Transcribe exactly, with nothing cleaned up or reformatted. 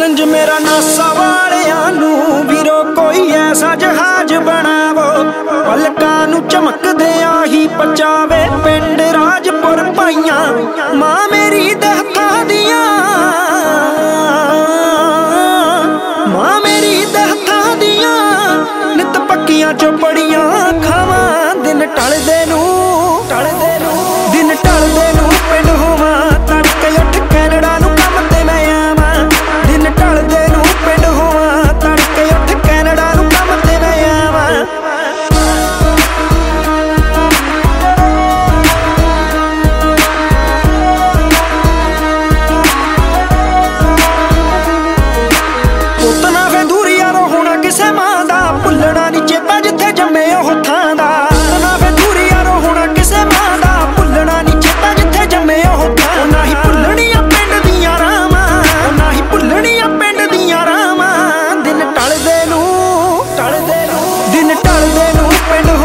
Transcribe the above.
challenge मेरा NASA वालियां नू वीरो कोई ऐसा जहाज बनावो पलकां नू चमकदियां ही पचावे पिंड राजपुर भाइयां मां मेरी दे हत्थां दियां मां मेरी दे हत्थां दियां नित पक्कियां चोपड़ियां खावां दिन टलदे नू टलदे नू दिन टलदे नू पिंड होवां तड़के उठ कैनेडा नू काम ते मैं आवां दिन टलदे नू पिंड होवां तड़के उठ कैनेडा नू काम ते मैं आवां भुलना नी चेता जिथे जम्मे ओह थां दा ना वे दूरी यारो होना किसे मां दा भुलना नी चेता जिथे जम्मे ओह थां ना ही भुलणियां पिंड दियां रावां ना ही भुलणियां पिंड दियां रावां दिन टलदे नू टलदे नू दिन टलदे नू पिंड